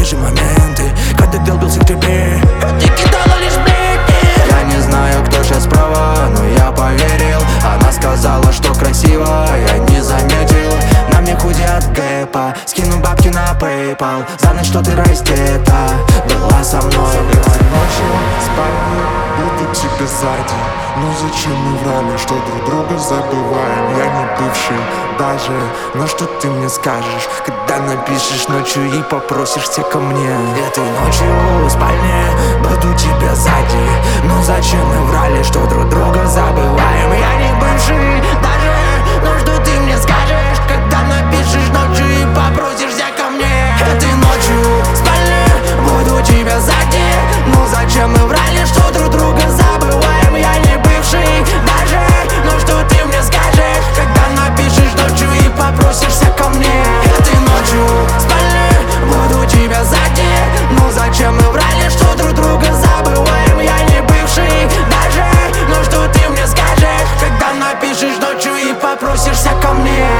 же моменты, когда долбился к тебе, ты кидала лишь бредни. Я не знаю, кто сейчас права, но я поверил. Она сказала, что красиво, я не заметил. На мне худи от гэпа, скину бабки на PayPal. За ночь, что ты раздета, была со мной. Ночью спальни, буду тебе сзади. Ну зачем мы врали, что друг друга забываем? Я не бывший даже, но что ты мне скажешь, когда напишешь ночью и попросишься ко мне? Этой ночью в спальне буду тебя сзади. Ну зачем мы врали, что друг друга забываем? Я не бывший даже, но что ты мне скажешь, когда напишешь ночью и попросишься ко мне? Этой ночью в спальне буду тебя сзади. Ну зачем мы врали, что друг друга забываем? Я не бывший даже, но что ты мне скажешь, когда напишешь ночью и попросишься ко мне? Этой ночью в спальне буду тебя сзади. Ну зачем мы врали, что друг друга забываем? Я не бывший даже, но что ты мне скажешь, когда напишешь ночью и попросишься ко мне?